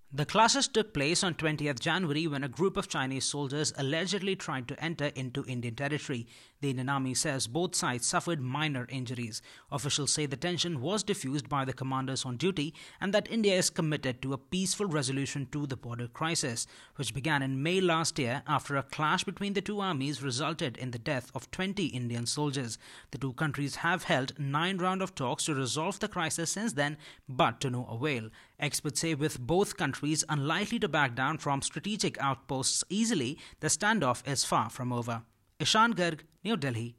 The clashes took place on 20th January when a group of Chinese soldiers allegedly tried to enter into Indian territory. The Indian army says both sides suffered minor injuries. Officials say the tension was diffused by the commanders on duty and that India is committed to a peaceful resolution to the border crisis, which began in May last year after a clash between the two armies resulted in the death of 20 Indian soldiers. The two countries have held 9 rounds of talks to resolve the crisis since then, but to no avail. Experts say with both countries unlikely to back down from strategic outposts easily, the standoff is far from over. Ishan Garg, New Delhi,